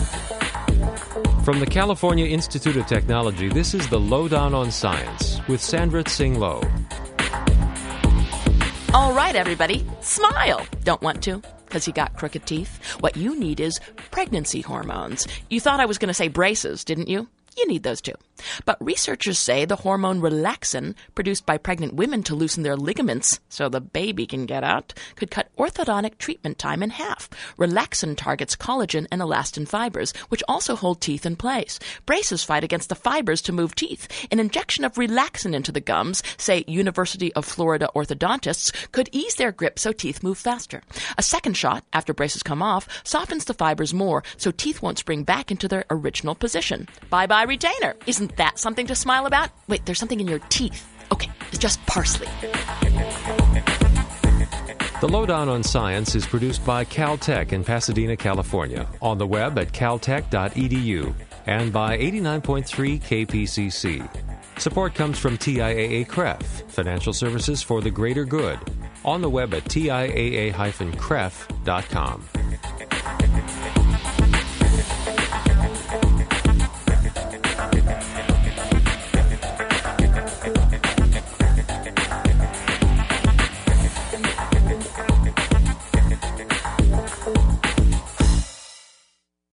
From the California Institute of Technology, this is the Lowdown on Science with Sandra Tsing Loh. All right, everybody, smile. Don't want to? Because you got crooked teeth? What you need is pregnancy hormones. You thought I was going to say braces, didn't you? You need those too. But researchers say the hormone relaxin, produced by pregnant women to loosen their ligaments so the baby can get out, could cut orthodontic treatment time in half. Relaxin targets collagen and elastin fibers, which also hold teeth in place. Braces fight against the fibers to move teeth. An injection of relaxin into the gums, say University of Florida orthodontists, could ease their grip so teeth move faster. A second shot, after braces come off, softens the fibers more so teeth won't spring back into their original position. Bye-bye retainer. Isn't that something to smile about? Wait, there's something in your teeth. Okay, it's just parsley. The Lowdown on Science is produced by Caltech in Pasadena, California, on the web at caltech.edu and by 89.3 KPCC. Support comes from TIAA-CREF, Financial Services for the Greater Good, on the web at TIAA-CREF.com.